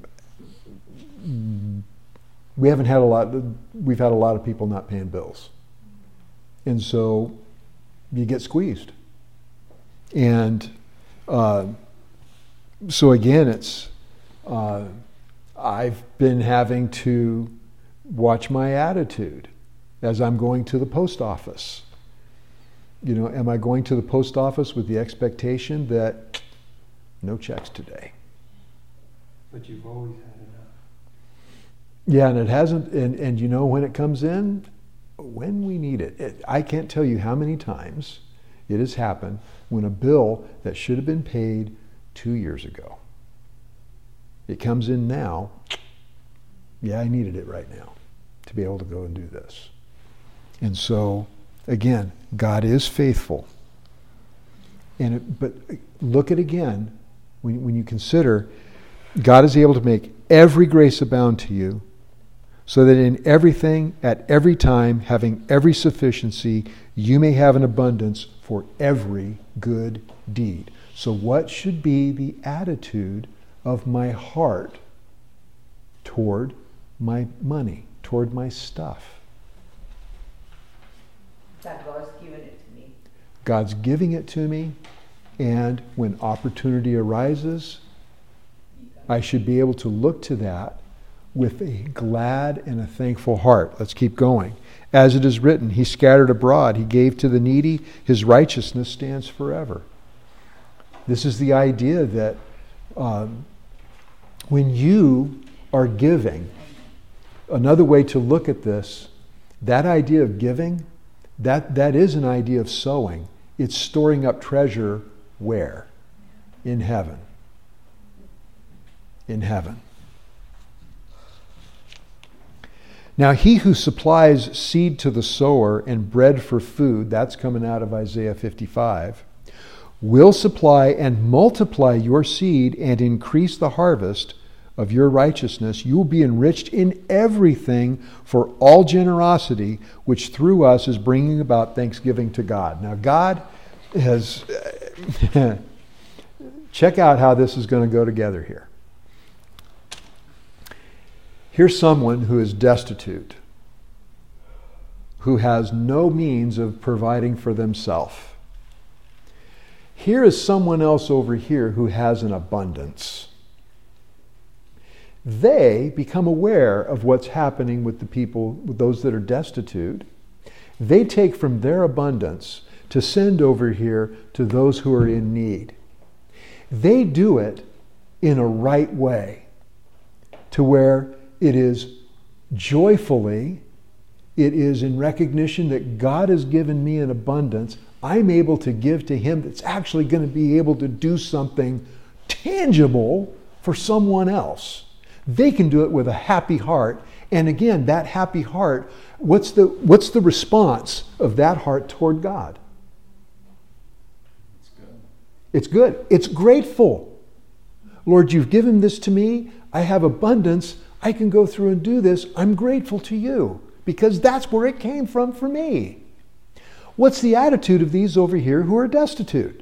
we haven't had a lot, we've had a lot of people not paying bills. And so you get squeezed. And uh, so again, it's, uh, I've been having to watch my attitude as I'm going to the post office. You know, am I going to the post office with the expectation that no checks today? But you've always had enough. Yeah, and it hasn't, and, and you know when it comes in? When we need it. it. I can't tell you how many times it has happened when a bill that should have been paid two years ago, it comes in now. Yeah, I needed it right now to be able to go and do this. And so, again, God is faithful. And it, but look at again, when, when you consider, God is able to make every grace abound to you, so that in everything, at every time, having every sufficiency, you may have an abundance for every good deed. So what should be the attitude of my heart toward my money, toward my stuff? That God's given it to me. God's giving it to me, and when opportunity arises, I should be able to look to that with a glad and a thankful heart. Let's keep going. As it is written, He scattered abroad, He gave to the needy, His righteousness stands forever. This is the idea that um, when you are giving, another way to look at this, that idea of giving, that, that is an idea of sowing. It's storing up treasure where? In heaven. In heaven. Now he who supplies seed to the sower and bread for food, that's coming out of Isaiah fifty-five, will supply and multiply your seed and increase the harvest of your righteousness. You will be enriched in everything for all generosity, which through us is bringing about thanksgiving to God. Now God has... check out how this is going to go together here. Here's someone who is destitute, who has no means of providing for themselves. Here is someone else over here who has an abundance. They become aware of what's happening with the people, with those that are destitute. They take from their abundance to send over here to those who are in need. They do it in a right way, to where it is joyfully, it is in recognition that God has given me an abundance. I'm able to give to Him that's actually going to be able to do something tangible for someone else. They can do it with a happy heart, And again, that happy heart, what's the, what's the response of that heart toward God? It's good. It's good. It's grateful. Lord, you've given this to me. I have abundance. I can go through and do this. I'm grateful to you because that's where it came from for me. What's the attitude of these over here who are destitute?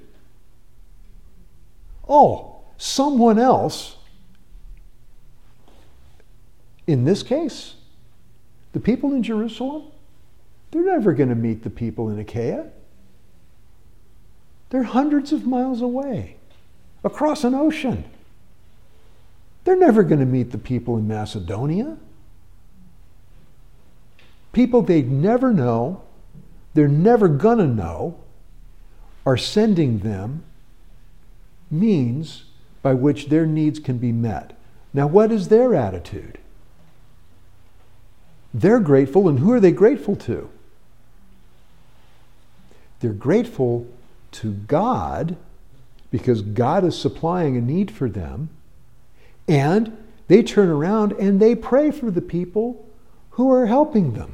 Oh, someone else, in this case, the people in Jerusalem, they're never going to meet the people in Achaia. They're hundreds of miles away, across an ocean. They're never going to meet the people in Macedonia. People they'd never know, they're never going to know, are sending them means by which their needs can be met. Now, what is their attitude? They're grateful, and who are they grateful to? They're grateful to God because God is supplying a need for them, and they turn around and they pray for the people who are helping them.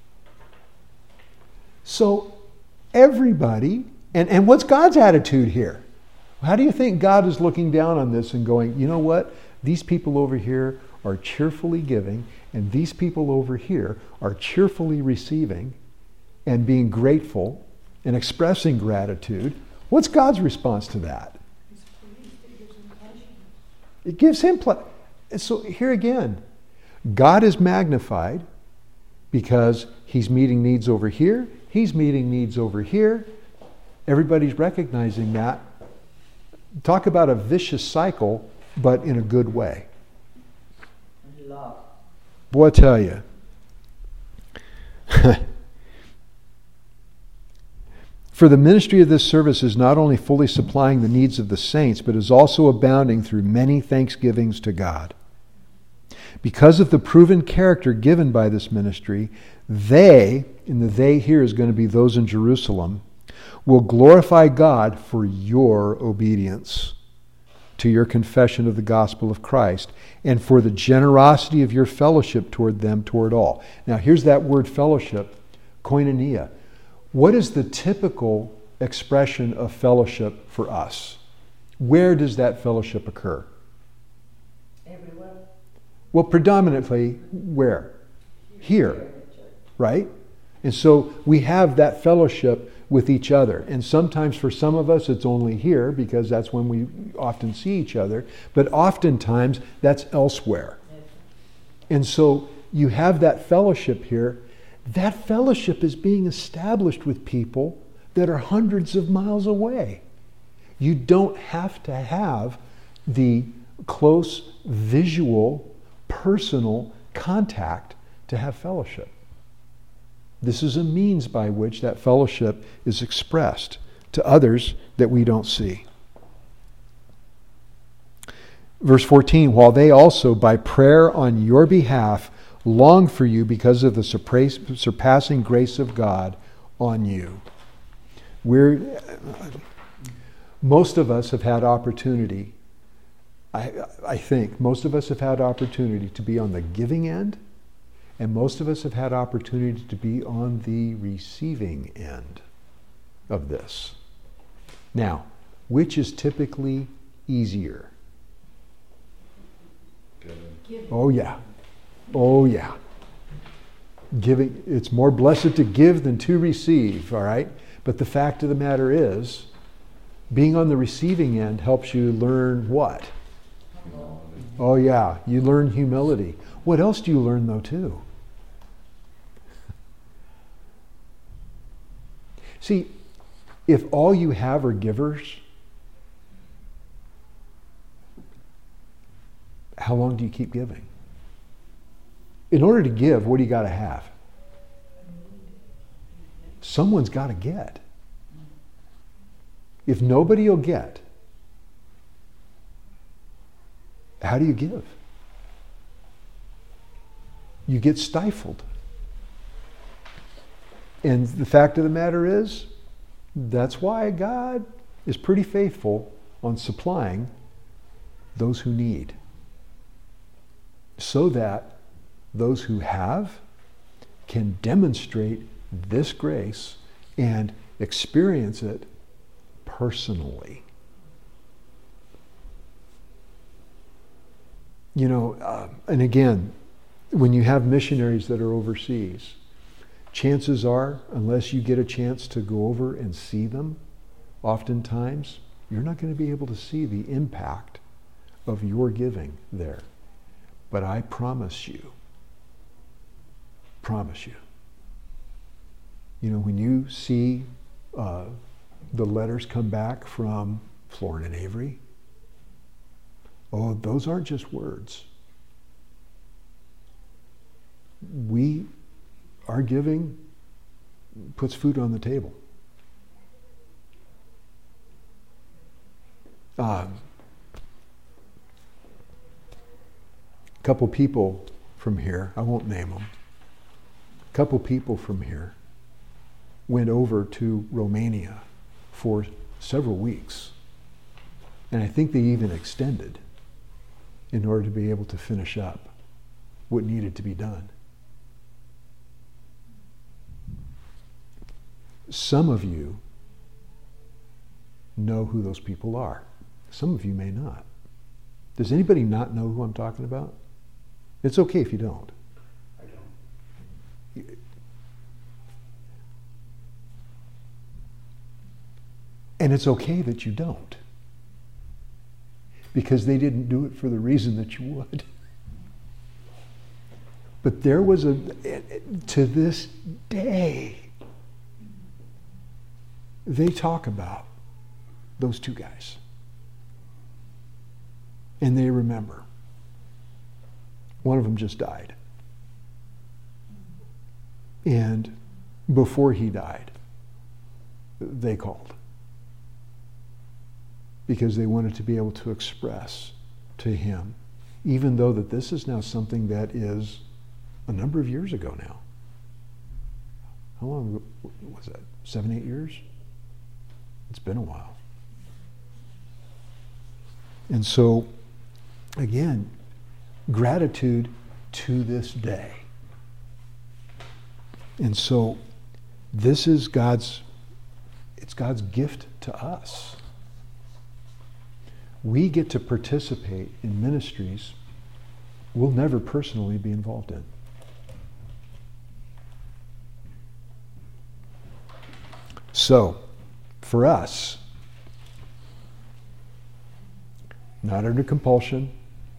So everybody, and, and what's God's attitude here? How do you think God is looking down on this and going, you know what? These people over here are cheerfully giving, and these people over here are cheerfully receiving and being grateful and expressing gratitude. What's God's response to that? It gives him pleasure. So here again, God is magnified because he's meeting needs over here, he's meeting needs over here. Everybody's recognizing that. Talk about a vicious cycle, but in a good way. Love. Boy, I tell you. For the ministry of this service is not only fully supplying the needs of the saints, but is also abounding through many thanksgivings to God. Because of the proven character given by this ministry, they, and the they here is going to be those in Jerusalem, will glorify God for your obedience to your confession of the gospel of Christ and for the generosity of your fellowship toward them, toward all. Now here's that word fellowship, koinonia. What is the typical expression of fellowship for us? Where does that fellowship occur? Everywhere. Well, predominantly where? Here, right? And so we have that fellowship with each other. And sometimes for some of us it's only here because that's when we often see each other. But oftentimes that's elsewhere. And so you have that fellowship here. That fellowship is being established with people that are hundreds of miles away. You don't have to have the close visual, personal contact to have fellowship. This is a means by which that fellowship is expressed to others that we don't see. Verse fourteen, while they also by prayer on your behalf long for you because of the surpassing grace of God on you. We're, most of us have had opportunity, I, I think, most of us have had opportunity to be on the giving end, and most of us have had opportunity to be on the receiving end of this. Now, which is typically easier? Good. Oh yeah. Oh yeah. Giving, it's more blessed to give than to receive, all right? But the fact of the matter is, being on the receiving end helps you learn what? Oh yeah, you learn humility. What else do you learn though too? See, if all you have are givers, how long do you keep giving? In order to give, what do you got to have? Someone's got to get. If nobody will get, how do you give? You get stifled. And the fact of the matter is, that's why God is pretty faithful on supplying those who need. So that those who have can demonstrate this grace and experience it personally. You know, uh, and again, when you have missionaries that are overseas, chances are, unless you get a chance to go over and see them, oftentimes, you're not going to be able to see the impact of your giving there. But I promise you, promise you, you know, when you see uh, the letters come back from Florin and Avery, oh, those aren't just words. We, our giving puts food on the table. Um, a couple people from here, I won't name them, a couple people from here went over to Romania for several weeks. And I think they even extended in order to be able to finish up what needed to be done. Some of you know who those people are. Some of you may not. Does anybody not know who I'm talking about? It's okay if you don't. I don't. And it's okay that you don't. Because they didn't do it for the reason that you would. But there was a, to this day, they talk about those two guys. And they remember. One of them just died. And before he died, they called. Because they wanted to be able to express to him, even though that this is now something that is a number of years ago now. How long ago was that? Seven, eight years? It's been a while. And so, again, gratitude to this day. And so, this is God's, it's God's gift to us. We get to participate in ministries we'll never personally be involved in. So, for us, not under compulsion,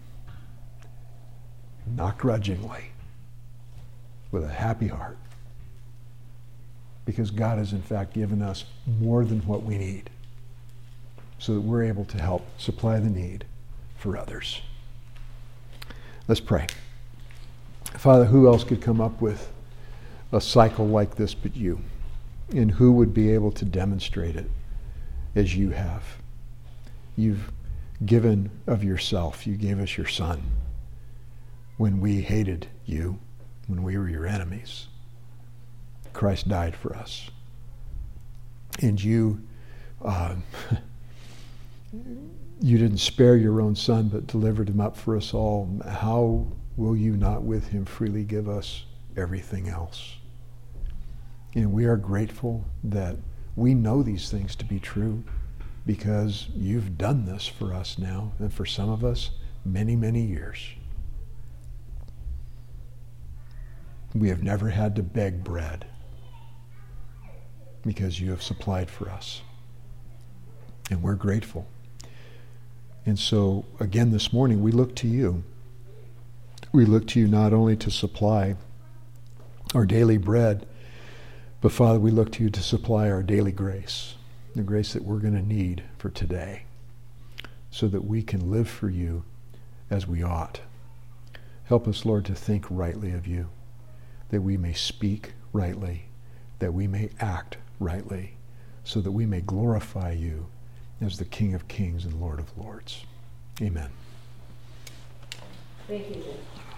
not grudgingly, with a happy heart, because God has in fact given us more than what we need, so that we're able to help supply the need for others. Let's pray. Father, who else could come up with a cycle like this but you? And who would be able to demonstrate it as you have? You've given of yourself. You gave us your Son when we hated you, when we were your enemies. Christ died for us. And you uh, you didn't spare your own Son, but delivered him up for us all. How will you not with him freely give us everything else? And we are grateful that we know these things to be true, because you've done this for us now, and for some of us, many, many years. We have never had to beg bread, because you have supplied for us. And we're grateful. And so, again, this morning, we look to you. We look to you not only to supply our daily bread, but Father, we look to you to supply our daily grace, the grace that we're going to need for today, so that we can live for you as we ought. Help us, Lord, to think rightly of you, that we may speak rightly, that we may act rightly, so that we may glorify you as the King of Kings and Lord of Lords. Amen. Thank you.